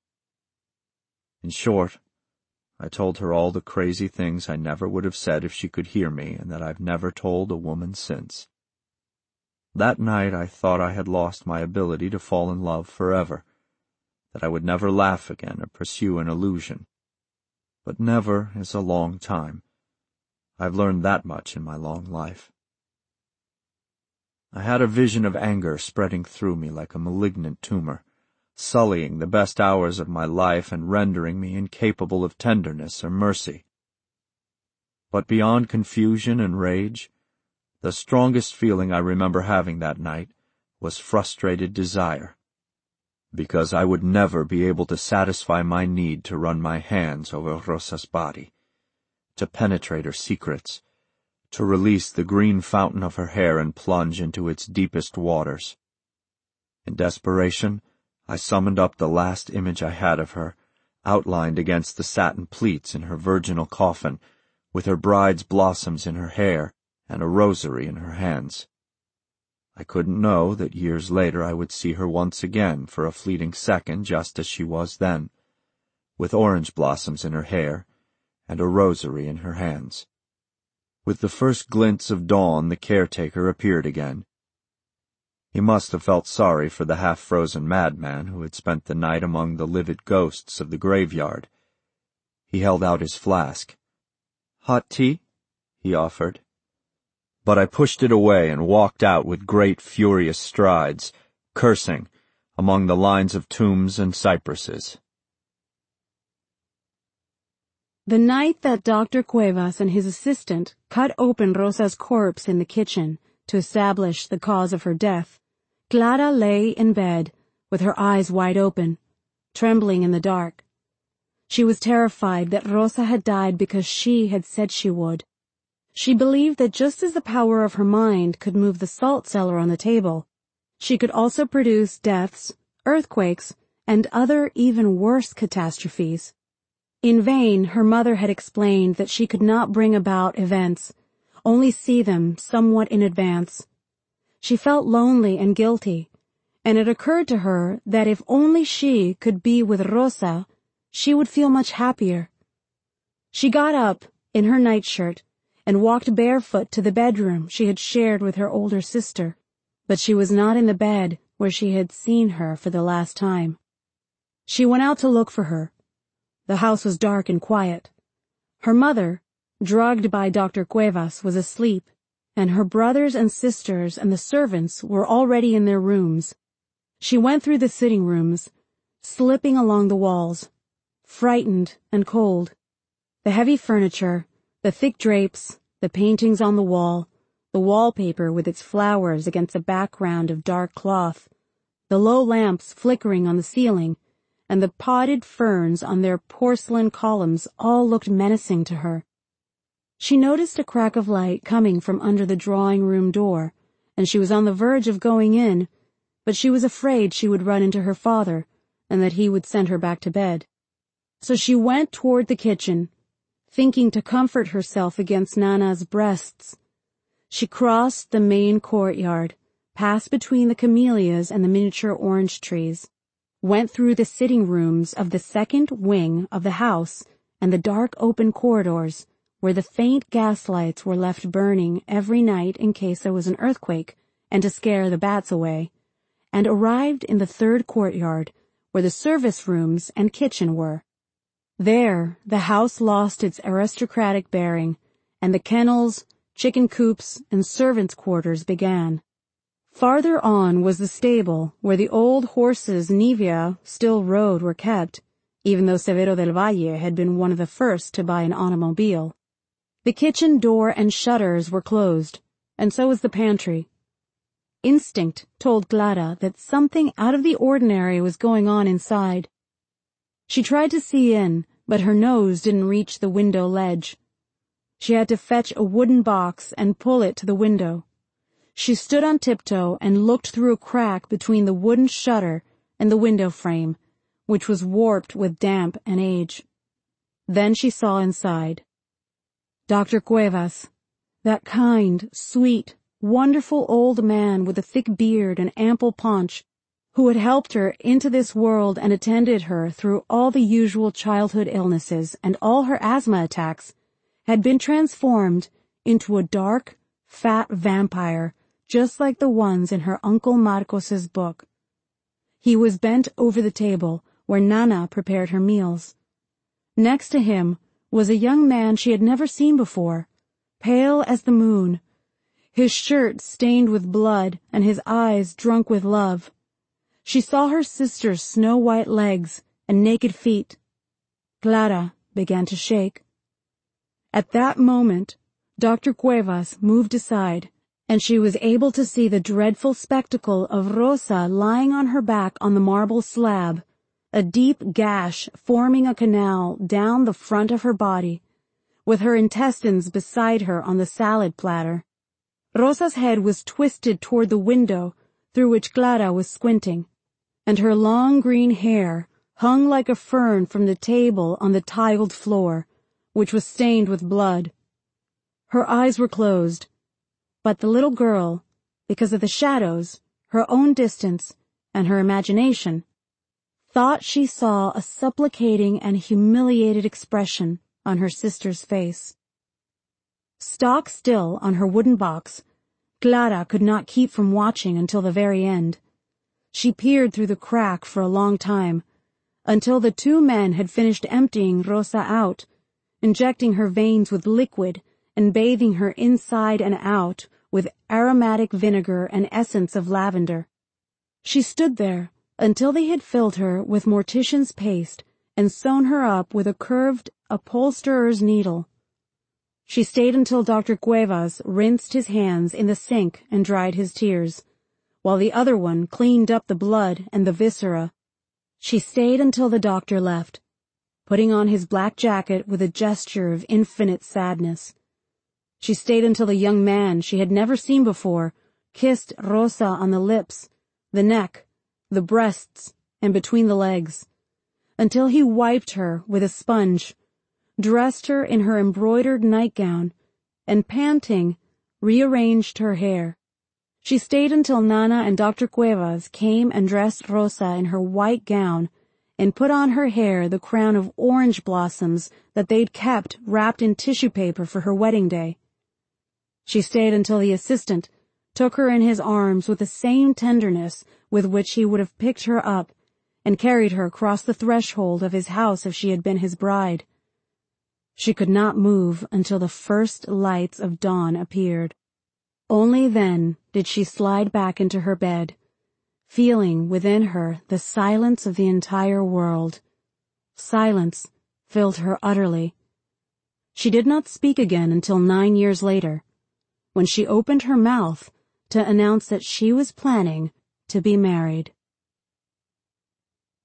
In short, I told her all the crazy things I never would have said if she could hear me, and that I've never told a woman since. That night I thought I had lost my ability to fall in love forever, that I would never laugh again or pursue an illusion. But never is a long time. I've learned that much in my long life. I had a vision of anger spreading through me like a malignant tumor, sullying the best hours of my life and rendering me incapable of tenderness or mercy. But beyond confusion and rage, the strongest feeling I remember having that night was frustrated desire, because I would never be able to satisfy my need to run my hands over Rosa's body, to penetrate her secrets, to release the green fountain of her hair and plunge into its deepest waters. In desperation, I summoned up the last image I had of her, outlined against the satin pleats in her virginal coffin, with her bride's blossoms in her hair and a rosary in her hands. I couldn't know that years later I would see her once again for a fleeting second just as she was then, with orange blossoms in her hair and a rosary in her hands. With the first glints of dawn the caretaker appeared again. He must have felt sorry for the half-frozen madman who had spent the night among the livid ghosts of the graveyard. He held out his flask. "Hot tea?" he offered. But I pushed it away and walked out with great furious strides, cursing, among the lines of tombs and cypresses. The night that Doctor Cuevas and his assistant cut open Rosa's corpse in the kitchen to establish the cause of her death, Clara lay in bed with her eyes wide open, trembling in the dark. She was terrified that Rosa had died because she had said she would. She believed that just as the power of her mind could move the salt cellar on the table, she could also produce deaths, earthquakes, and other even worse catastrophes. In vain her mother had explained that she could not bring about events, only see them somewhat in advance. She felt lonely and guilty, and it occurred to her that if only she could be with Rosa, she would feel much happier. She got up in her nightshirt and walked barefoot to the bedroom she had shared with her older sister, but she was not in the bed where she had seen her for the last time. She went out to look for her. The house was dark and quiet. Her mother, drugged by Doctor Cuevas, was asleep, and her brothers and sisters and the servants were already in their rooms. She went through the sitting rooms, slipping along the walls, frightened and cold. The heavy furniture, the thick drapes, the paintings on the wall, the wallpaper with its flowers against a background of dark cloth, the low lamps flickering on the ceiling, and the potted ferns on their porcelain columns all looked menacing to her. She noticed a crack of light coming from under the drawing-room door, and she was on the verge of going in, but she was afraid she would run into her father, and that he would send her back to bed. So she went toward the kitchen, thinking to comfort herself against Nana's breasts. She crossed the main courtyard, passed between the camellias and the miniature orange trees, went through the sitting rooms of the second wing of the house and the dark open corridors, where the faint gaslights were left burning every night in case there was an earthquake and to scare the bats away, and arrived in the third courtyard, where the service rooms and kitchen were. There, the house lost its aristocratic bearing, and the kennels, chicken coops, and servants' quarters began. Farther on was the stable, where the old horses Nivea still rode were kept, even though Severo del Valle had been one of the first to buy an automobile. The kitchen door and shutters were closed, and so was the pantry. Instinct told Clara that something out of the ordinary was going on inside. She tried to see in, but her nose didn't reach the window ledge. She had to fetch a wooden box and pull it to the window. She stood on tiptoe and looked through a crack between the wooden shutter and the window frame, which was warped with damp and age. Then she saw inside. Doctor Cuevas, that kind, sweet, wonderful old man with a thick beard and ample paunch, who had helped her into this world and attended her through all the usual childhood illnesses and all her asthma attacks, had been transformed into a dark, fat vampire, just like the ones in her Uncle Marcos's book. He was bent over the table where Nana prepared her meals. Next to him was a young man she had never seen before, pale as the moon, his shirt stained with blood and his eyes drunk with love. She saw her sister's snow-white legs and naked feet. Clara began to shake. At that moment, Doctor Cuevas moved aside, and she was able to see the dreadful spectacle of Rosa lying on her back on the marble slab, a deep gash forming a canal down the front of her body, with her intestines beside her on the salad platter. Rosa's head was twisted toward the window through which Clara was squinting, and her long green hair hung like a fern from the table on the tiled floor, which was stained with blood. Her eyes were closed, but the little girl, because of the shadows, her own distance, and her imagination, thought she saw a supplicating and humiliated expression on her sister's face. Stock still on her wooden box, Clara could not keep from watching until the very end. She peered through the crack for a long time, until the two men had finished emptying Rosa out, injecting her veins with liquid and bathing her inside and out with aromatic vinegar and essence of lavender. She stood there until they had filled her with mortician's paste and sewn her up with a curved upholsterer's needle. She stayed until Doctor Cuevas rinsed his hands in the sink and dried his tears, while the other one cleaned up the blood and the viscera. She stayed until the doctor left, putting on his black jacket with a gesture of infinite sadness. She stayed until the young man she had never seen before kissed Rosa on the lips, the neck, the breasts, and between the legs, until he wiped her with a sponge, dressed her in her embroidered nightgown, and panting, rearranged her hair. She stayed until Nana and Doctor Cuevas came and dressed Rosa in her white gown and put on her hair the crown of orange blossoms that they'd kept wrapped in tissue paper for her wedding day. She stayed until the assistant took her in his arms with the same tenderness with which he would have picked her up and carried her across the threshold of his house if she had been his bride. She could not move until the first lights of dawn appeared. Only then did she slide back into her bed, feeling within her the silence of the entire world. Silence filled her utterly. She did not speak again until nine years later, when she opened her mouth to announce that she was planning to be married.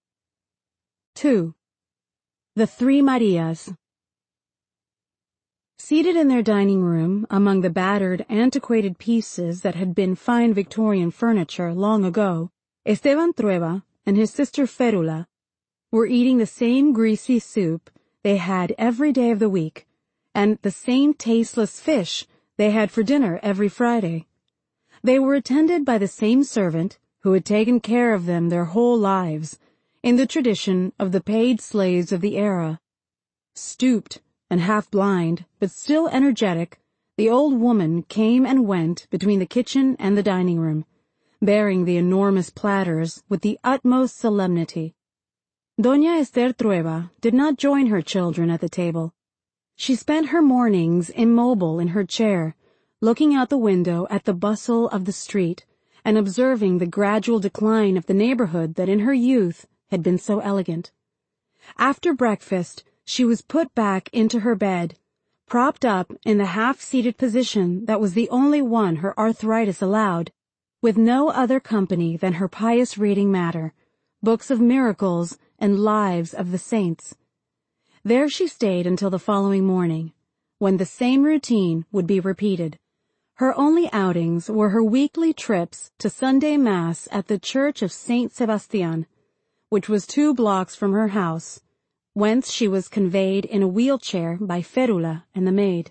two. The Three Marias. Seated in their dining room among the battered, antiquated pieces that had been fine Victorian furniture long ago, Esteban Trueba and his sister Ferula were eating the same greasy soup they had every day of the week, and the same tasteless fish they had for dinner every Friday. They were attended by the same servant who had taken care of them their whole lives, in the tradition of the paid slaves of the era. Stooped and half-blind, but still energetic, the old woman came and went between the kitchen and the dining room, bearing the enormous platters with the utmost solemnity. Doña Esther Trueba did not join her children at the table. She spent her mornings immobile in her chair, looking out the window at the bustle of the street and observing the gradual decline of the neighborhood that in her youth had been so elegant. After breakfast, she was put back into her bed, propped up in the half-seated position that was the only one her arthritis allowed, with no other company than her pious reading matter, books of miracles and lives of the saints. There she stayed until the following morning, when the same routine would be repeated. Her only outings were her weekly trips to Sunday Mass at the Church of Saint Sebastian, which was two blocks from her house, whence she was conveyed in a wheelchair by Ferula and the maid.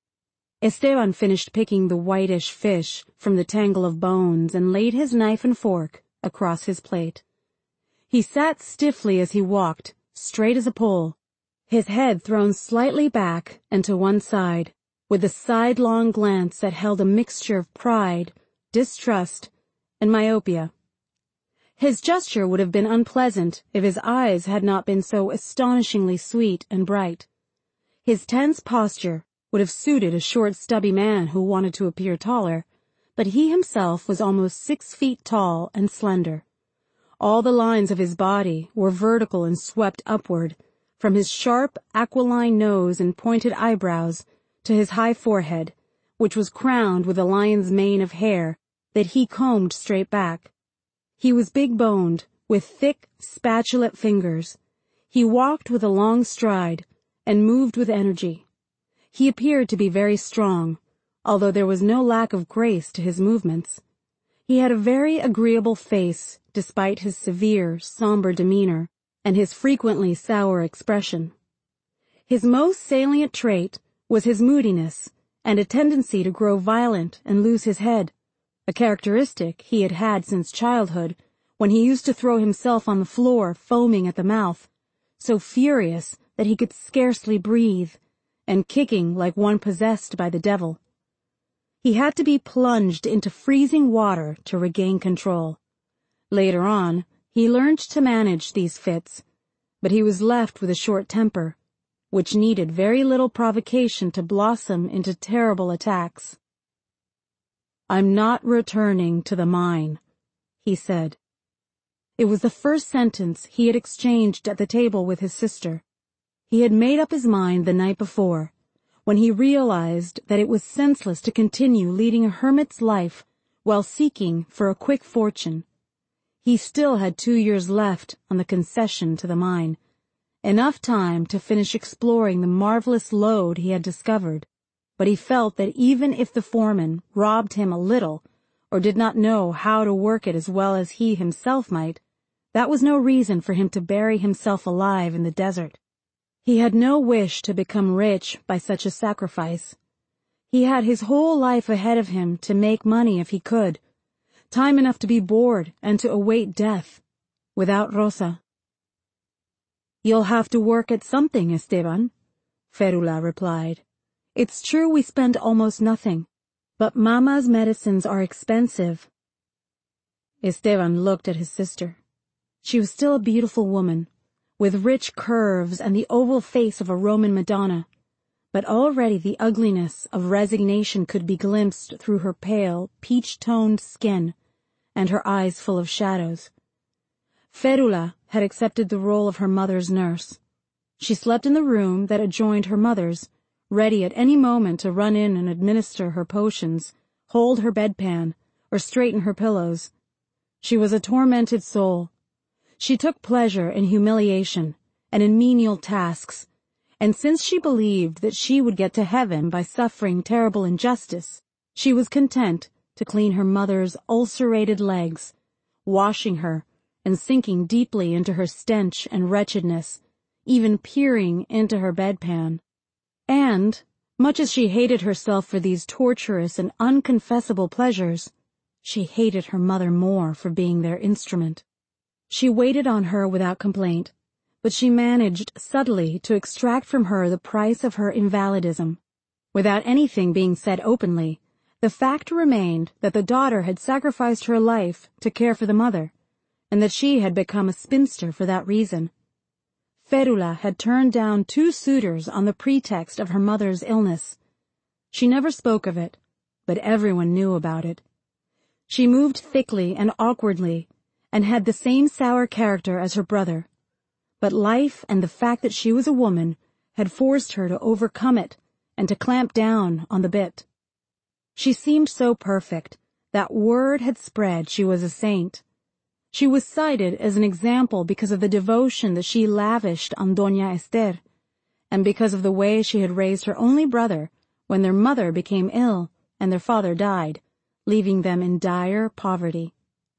Esteban finished picking the whitish fish from the tangle of bones and laid his knife and fork across his plate. He sat stiffly as he walked, straight as a pole, his head thrown slightly back and to one side, with a sidelong glance that held a mixture of pride, distrust, and myopia. His gesture would have been unpleasant if his eyes had not been so astonishingly sweet and bright. His tense posture would have suited a short, stubby man who wanted to appear taller, but he himself was almost six feet tall and slender. All the lines of his body were vertical and swept upward, from his sharp, aquiline nose and pointed eyebrows to his high forehead, which was crowned with a lion's mane of hair that he combed straight back. He was big-boned, with thick, spatulate fingers. He walked with a long stride, and moved with energy. He appeared to be very strong, although there was no lack of grace to his movements. He had a very agreeable face, despite his severe, somber demeanor, and his frequently sour expression. His most salient trait was his moodiness, and a tendency to grow violent and lose his head, a characteristic he had had since childhood, when he used to throw himself on the floor, foaming at the mouth, so furious that he could scarcely breathe, and kicking like one possessed by the devil. He had to be plunged into freezing water to regain control. Later on, he learned to manage these fits, but he was left with a short temper, which needed very little provocation to blossom into terrible attacks. "I'm not returning to the mine," he said. It was the first sentence he had exchanged at the table with his sister. He had made up his mind the night before, when he realized that it was senseless to continue leading a hermit's life while seeking for a quick fortune. He still had two years left on the concession to the mine, enough time to finish exploring the marvelous lode he had discovered. But he felt that even if the foreman robbed him a little, or did not know how to work it as well as he himself might, that was no reason for him to bury himself alive in the desert. He had no wish to become rich by such a sacrifice. He had his whole life ahead of him to make money if he could, time enough to be bored and to await death, without Rosa. "You'll have to work at something, Esteban," Ferula replied. "It's true we spend almost nothing, but Mama's medicines are expensive." Esteban looked at his sister. She was still a beautiful woman, with rich curves and the oval face of a Roman Madonna, but already the ugliness of resignation could be glimpsed through her pale, peach-toned skin and her eyes full of shadows. Ferula had accepted the role of her mother's nurse. She slept in the room that adjoined her mother's, ready at any moment to run in and administer her potions, hold her bedpan, or straighten her pillows. She was a tormented soul. She took pleasure in humiliation and in menial tasks, And since she believed that she would get to heaven by suffering terrible injustice, she was content to clean her mother's ulcerated legs, washing her and sinking deeply into her stench and wretchedness, even peering into her bedpan. And, much as she hated herself for these torturous and unconfessable pleasures, she hated her mother more for being their instrument. She waited on her without complaint, but she managed subtly to extract from her the price of her invalidism. Without anything being said openly, the fact remained that the daughter had sacrificed her life to care for the mother, and that she had become a spinster for that reason. Férula had turned down two suitors on the pretext of her mother's illness. She never spoke of it, but everyone knew about it. She moved thickly and awkwardly, and had the same sour character as her brother. But life and the fact that she was a woman had forced her to overcome it and to clamp down on the bit. She seemed so perfect that word had spread she was a saint. She was cited as an example because of the devotion that she lavished on Doña Esther, and because of the way she had raised her only brother when their mother became ill and their father died, leaving them in dire poverty.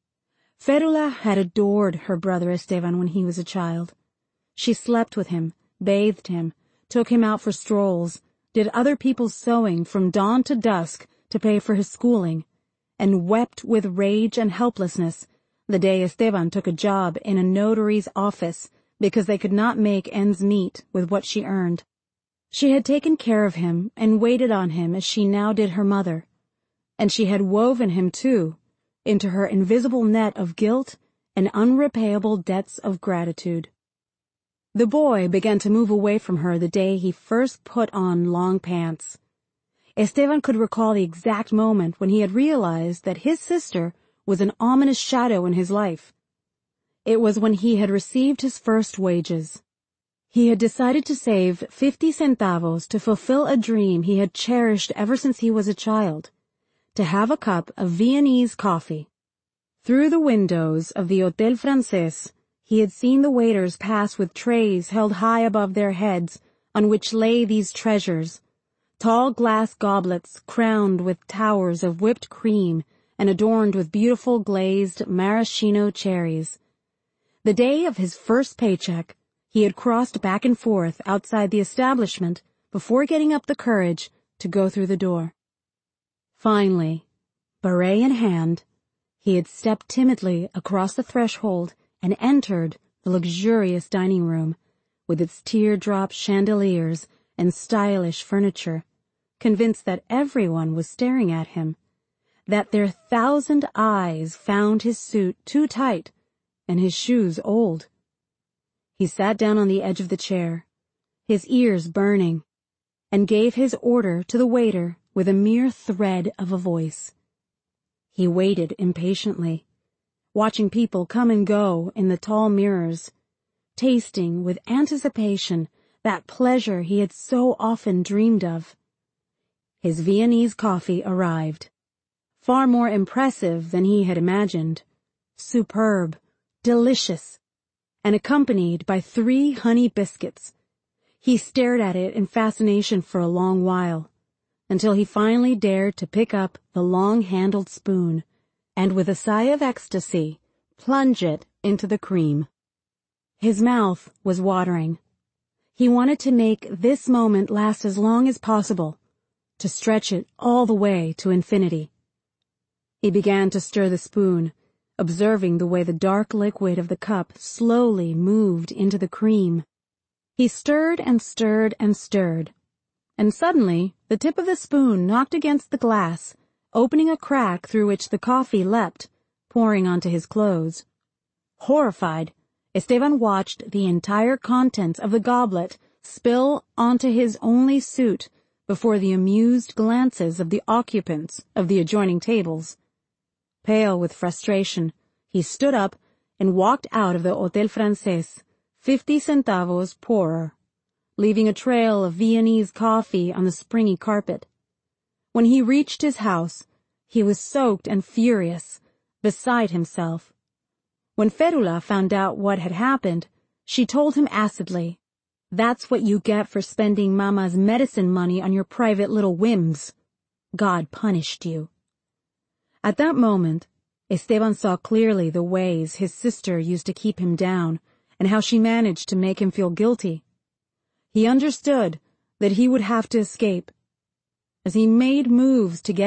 Férula had adored her brother Esteban when he was a child. She slept with him, bathed him, took him out for strolls, did other people's sewing from dawn to dusk to pay for his schooling, and wept with rage and helplessness the day Esteban took a job in a notary's office because they could not make ends meet with what she earned. She had taken care of him and waited on him as she now did her mother, and she had woven him, too, into her invisible net of guilt and unrepayable debts of gratitude. The boy began to move away from her the day he first put on long pants. Esteban could recall the exact moment when he had realized that his sister was an ominous shadow in his life. It was when he had received his first wages. He had decided to save fifty centavos to fulfill a dream he had cherished ever since he was a child, to have a cup of Viennese coffee. Through the windows of the Hôtel Francés, he had seen the waiters pass with trays held high above their heads on which lay these treasures, tall glass goblets crowned with towers of whipped cream and adorned with beautiful glazed maraschino cherries. The day of his first paycheck, he had crossed back and forth outside the establishment before getting up the courage to go through the door. Finally, beret in hand, he had stepped timidly across the threshold and entered the luxurious dining room, with its teardrop chandeliers and stylish furniture, convinced that everyone was staring at him, that their thousand eyes found his suit too tight and his shoes old. He sat down on the edge of the chair, his ears burning, and gave his order to the waiter with a mere thread of a voice. He waited impatiently, watching people come and go in the tall mirrors, tasting with anticipation that pleasure he had so often dreamed of. His Viennese coffee arrived, far more impressive than he had imagined, superb, delicious, and accompanied by three honey biscuits. He stared at it in fascination for a long while, until he finally dared to pick up the long-handled spoon, and with a sigh of ecstasy, plunge it into the cream. His mouth was watering. He wanted to make this moment last as long as possible, to stretch it all the way to infinity. He began to stir the spoon, observing the way the dark liquid of the cup slowly moved into the cream. He stirred and stirred and stirred, and suddenly the tip of the spoon knocked against the glass, opening a crack through which the coffee leapt, pouring onto his clothes. Horrified, Esteban watched the entire contents of the goblet spill onto his only suit before the amused glances of the occupants of the adjoining tables. Pale with frustration, he stood up and walked out of the Hôtel Francés, fifty centavos poorer, leaving a trail of Viennese coffee on the springy carpet. When he reached his house, he was soaked and furious, beside himself. When Férula found out what had happened, she told him acidly, That's what you get for spending Mama's medicine money on your private little whims. God punished you." At that moment, Esteban saw clearly the ways his sister used to keep him down and how she managed to make him feel guilty. He understood that he would have to escape. As he made moves to get